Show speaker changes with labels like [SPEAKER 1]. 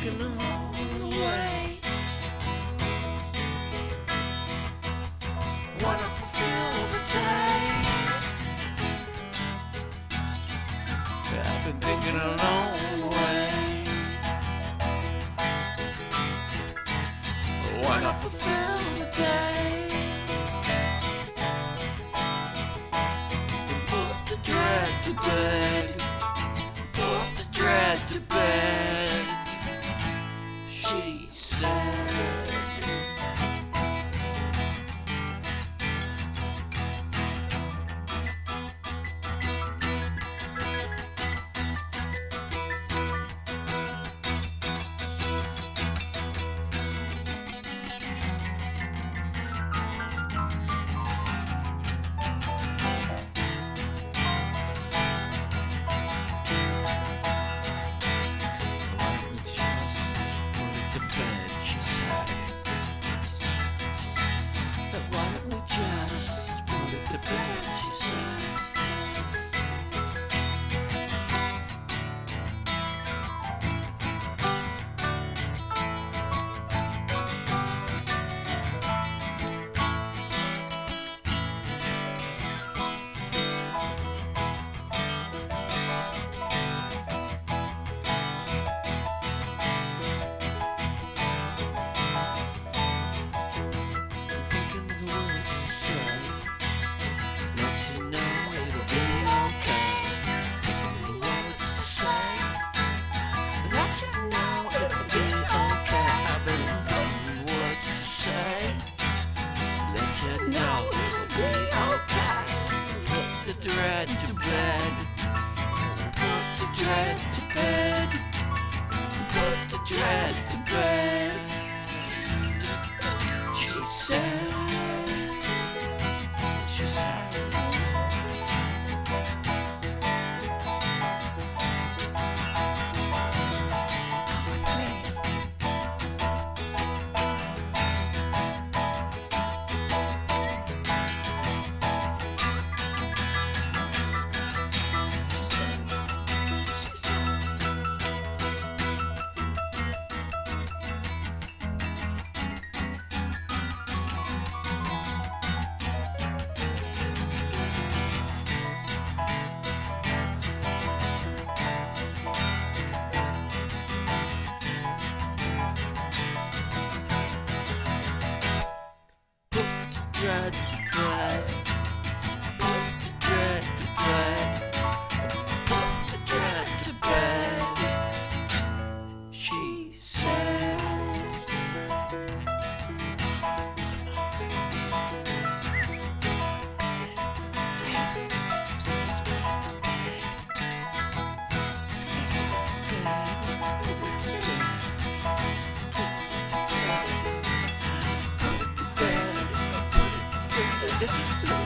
[SPEAKER 1] thinking the whole way. Wanna fulfill the day. I've been thinking a long way. Wanna fulfill the day. Put the dread to bed. Put the dread to bed. She said. Dread to bed. Put the dread to bed. Put the dread to bed. She said. She said. Dread to bed. Put the dread to bed. Put the dread to bed. She said. Put it to bed.